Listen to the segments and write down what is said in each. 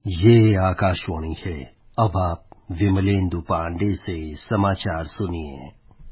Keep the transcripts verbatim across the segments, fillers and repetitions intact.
ये आकाशवाणी है। अब आप विमलेंदु पांडे से समाचार सुनिए।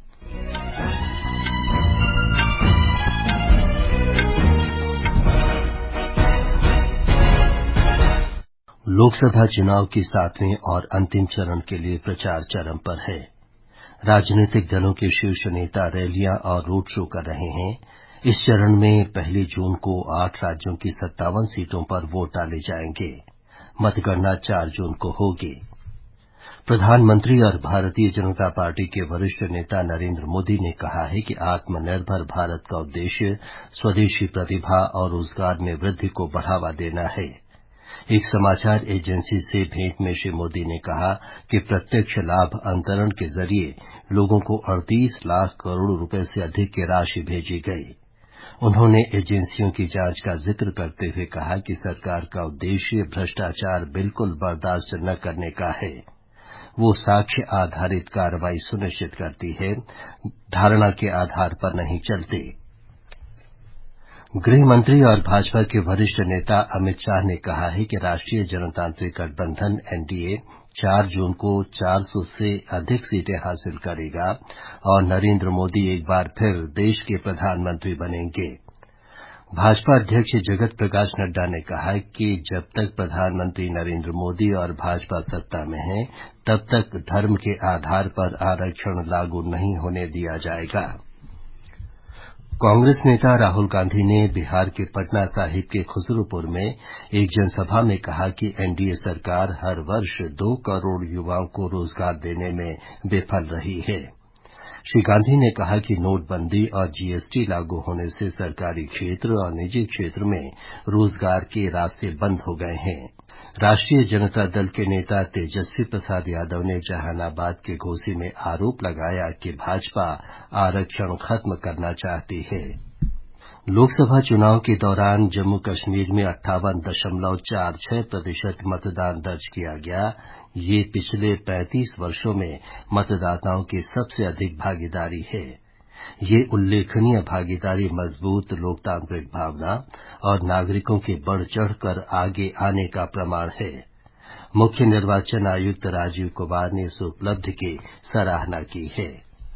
लोकसभा चुनाव के सातवें और अंतिम चरण के लिए प्रचार चरम पर है। राजनीतिक दलों के शीर्ष नेता रैलियां और रोड शो कर रहे हैं। इस चरण में पहली जून को आठ राज्यों की सत्तावन सीटों पर वोट डाले जाएंगे। मतगणना चार जून को होगी। प्रधानमंत्री और भारतीय जनता पार्टी के वरिष्ठ नेता नरेंद्र मोदी ने कहा है कि आत्मनिर्भर भारत का उद्देश्य स्वदेशी प्रतिभा और रोजगार में वृद्धि को बढ़ावा देना है। एक समाचार एजेंसी से भेंट में श्री मोदी ने कहा कि प्रत्यक्ष लाभ अंतरण के जरिए लोगों को अड़तीस लाख करोड़ रुपए से अधिक की राशि भेजी गई। उन्होंने एजेंसियों की जांच का जिक्र करते हुए कहा कि सरकार का उद्देश्य भ्रष्टाचार बिल्कुल बर्दाश्त न करने का है। वो साक्ष्य आधारित कार्रवाई सुनिश्चित करती है, धारणा के आधार पर नहीं चलती। गृह मंत्री और भाजपा के वरिष्ठ नेता अमित शाह ने कहा है कि राष्ट्रीय जनतांत्रिक गठबंधन एनडीए चार जून को चार सौ से अधिक सीटें हासिल करेगा और नरेंद्र मोदी एक बार फिर देश के प्रधानमंत्री बनेंगे। भाजपा अध्यक्ष जगत प्रकाश नड्डा ने कहा कि जब तक प्रधानमंत्री नरेंद्र मोदी और भाजपा सत्ता में है, तब तक धर्म के आधार पर आरक्षण लागू नहीं होने दिया जाएगा। कांग्रेस नेता राहुल गांधी ने बिहार के पटना साहिब के खुसरूपुर में एक जनसभा में कहा कि एनडीए सरकार हर वर्ष दो करोड़ युवाओं को रोजगार देने में विफल रही है। श्री गांधी ने कहा कि नोटबंदी और जीएसटी लागू होने से सरकारी क्षेत्र और निजी क्षेत्र में रोजगार के रास्ते बंद हो गए हैं। राष्ट्रीय जनता दल के नेता तेजस्वी प्रसाद यादव ने जहानाबाद के घोसी में आरोप लगाया कि भाजपा आरक्षण खत्म करना चाहती है। लोकसभा चुनाव के दौरान जम्मू कश्मीर में अट्ठावन दशमलव चार छह प्रतिशत मतदान दर्ज किया गया। ये पिछले पैंतीस वर्षों में मतदाताओं की सबसे अधिक भागीदारी है। ये उल्लेखनीय भागीदारी मजबूत लोकतांत्रिक भावना और नागरिकों के बढ़ चढ़कर आगे आने का प्रमाण है। मुख्य निर्वाचन आयुक्त राजीव कुमार ने इस उपलब्धि की सराहना की है।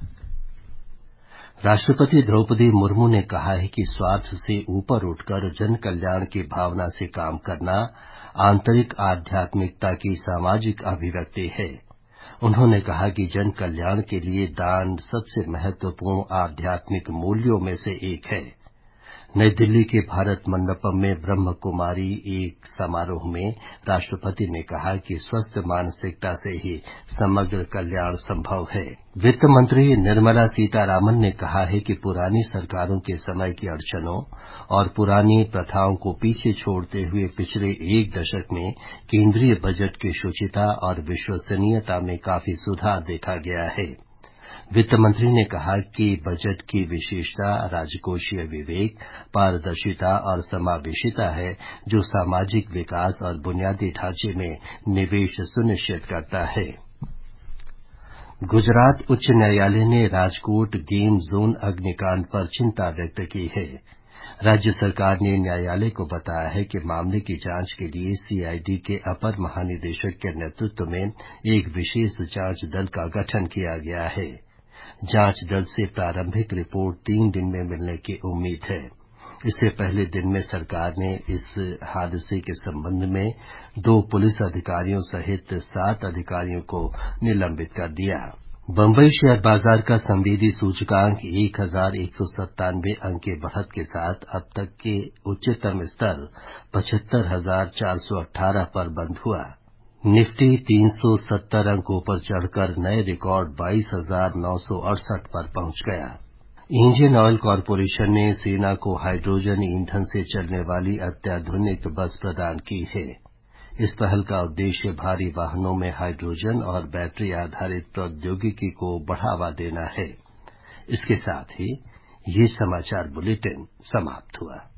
राष्ट्रपति द्रौपदी मुर्मू ने कहा है कि स्वार्थ से ऊपर उठकर जन कल्याण की भावना से काम करना आंतरिक आध्यात्मिकता की सामाजिक अभिव्यक्ति है। उन्होंने कहा कि जन कल्याण के लिए दान सबसे महत्वपूर्ण आध्यात्मिक मूल्यों में से एक है। नई दिल्ली के भारत मंडपम में ब्रह्म कुमारी एक समारोह में राष्ट्रपति ने कहा कि स्वस्थ मानसिकता से ही समग्र कल्याण संभव है। वित्त मंत्री निर्मला सीतारामन ने कहा है कि पुरानी सरकारों के समय की अड़चनों और पुरानी प्रथाओं को पीछे छोड़ते हुए पिछले एक दशक में केंद्रीय बजट की शुचिता और विश्वसनीयता में काफी सुधार देखा गया है। वित्त मंत्री ने कहा कि बजट की विशेषता राजकोषीय विवेक, पारदर्शिता और समावेशिता है, जो सामाजिक विकास और बुनियादी ढांचे में निवेश सुनिश्चित करता है। गुजरात उच्च न्यायालय ने राजकोट गेम जोन अग्निकांड पर चिंता व्यक्त की है। राज्य सरकार ने न्यायालय को बताया है कि मामले की जांच के लिए सीआईडी के अपर महानिदेशक के नेतृत्व में एक विशेष जांच दल का गठन किया गया है। जांच दल से प्रारंभिक रिपोर्ट तीन दिन में मिलने की उम्मीद है। इससे पहले दिन में सरकार ने इस हादसे के संबंध में दो पुलिस अधिकारियों सहित सात अधिकारियों को निलंबित कर दिया। बंबई शेयर बाजार का संवेदी सूचकांक एक हजार एक सौ सत्तानवे अंक के बढ़त के साथ अब तक के उच्चतम स्तर पचहत्तर हजार चार सौ अठारह पर बंद हुआ। निफ्टी तीन सौ सत्तर अंकों पर चढ़कर नए रिकॉर्ड बाईस हजार नौ सौ अड़सठ पर पहुंच गया। इंडियन ऑयल कॉरपोरेशन ने सेना को हाइड्रोजन ईंधन से चलने वाली अत्याधुनिक बस प्रदान की है। इस पहल का उद्देश्य भारी वाहनों में हाइड्रोजन और बैटरी आधारित प्रौद्योगिकी को बढ़ावा देना है। इसके साथ ही ये समाचार बुलेटिन समाप्त हुआ।